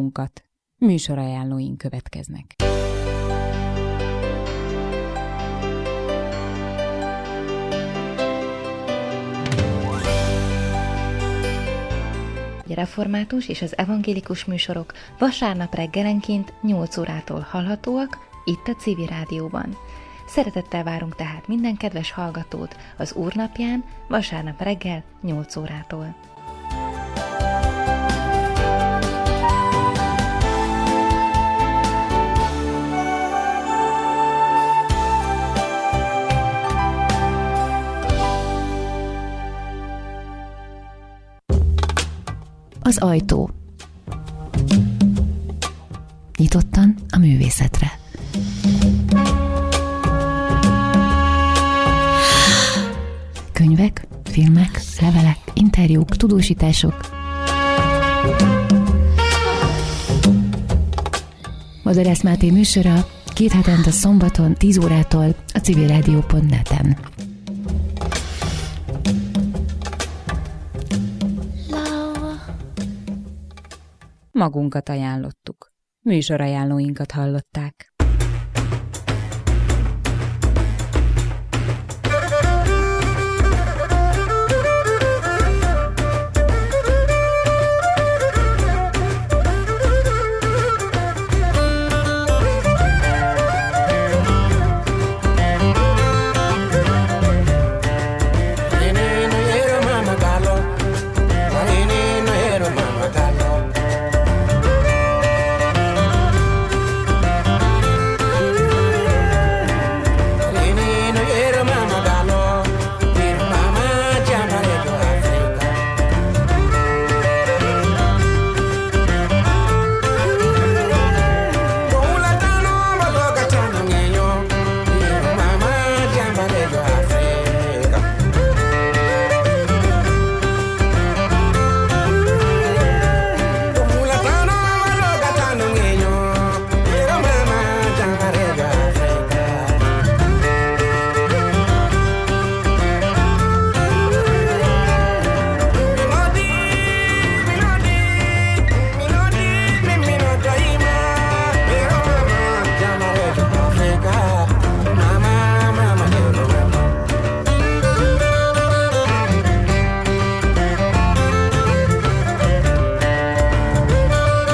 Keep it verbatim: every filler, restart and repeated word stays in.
magunkat. Műsorajánlóink következnek. A református és az evangélikus műsorok vasárnap reggelenként nyolc órától hallhatóak itt a Civil Rádióban. Szeretettel várunk tehát minden kedves hallgatót az Úrnapján vasárnap reggel nyolc órától. Az ajtó. Nyitottan a művészetre. Könyvek, filmek, levelek, interjúk, tudósítások. Madarász Máté műsora két hetente szombaton tíz órától a civilrádió pont net-en. Magunkat ajánlottuk. Műsorajánlóinkat hallották.